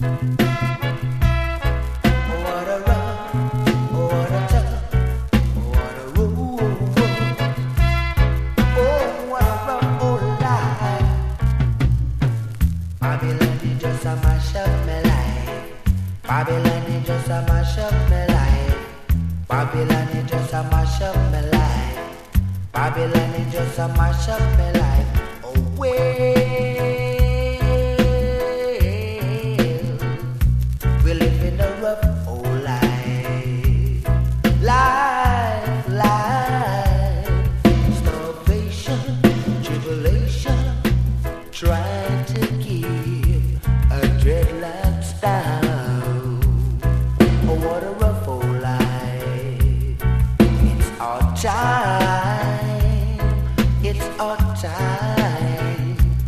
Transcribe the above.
What a rough, what a tough, what a road. Oh, what a rough old life. Babylon is just a mash up my life. Babylon is just a mash up my life. Babylon is just a mash up my life. Babylon is just a mash up my life. Oh, well, we live in a rough old life. Life, life, starvation, tribulation, trial.